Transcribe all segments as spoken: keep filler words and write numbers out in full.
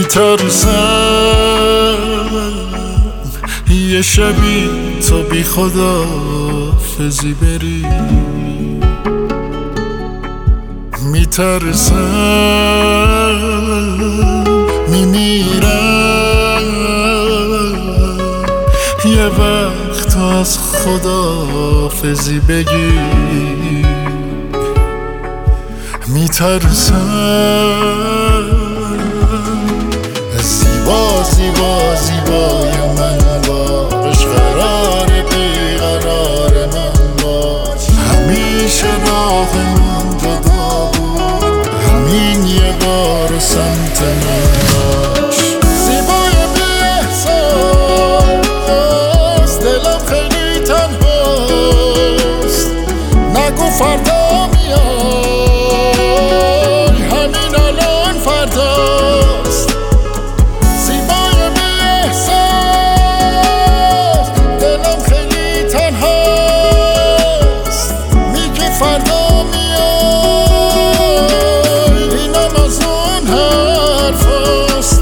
میترسم یه شبی تو بی خدا فزی بری، میترسم میمیرم یه وقت از خدا فزی بگی، میترسم زیبا زیبا زیبای من باش، قرار بیقرار من باش، همیشه راهمون جدا بود، همین یه بار سمت من باش. زیبای بی احساس، دلم خیلی تنهاست، نگو فردا میای، همین الان فرداست. زیبای بی احساس، دلم خیلی تنهاست، میگی فردا میای، اینم از اون حرفاست.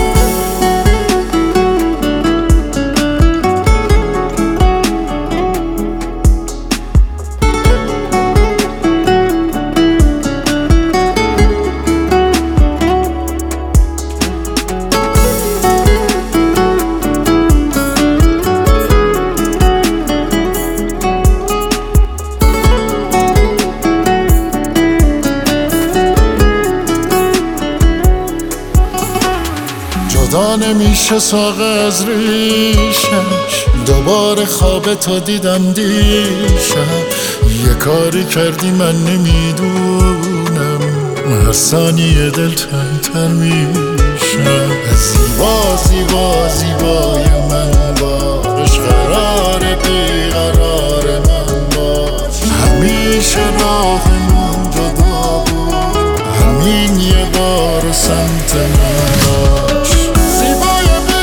جدا نمیشه ساق از ریشش، دوباره خواب تو دیدم دیشب، یه کاری کردی من نمیدونم، هر ثانیه دل تنگ‌تر میشم. زیبا زیبا زیبای من باش، قرار بیقرار من باش، همیشه راهمون جدا بود، همین یه بار سمت من باش. زیبای بی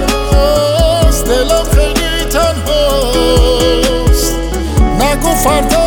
احساس، دلم خیلی تنهاست، نگو فردا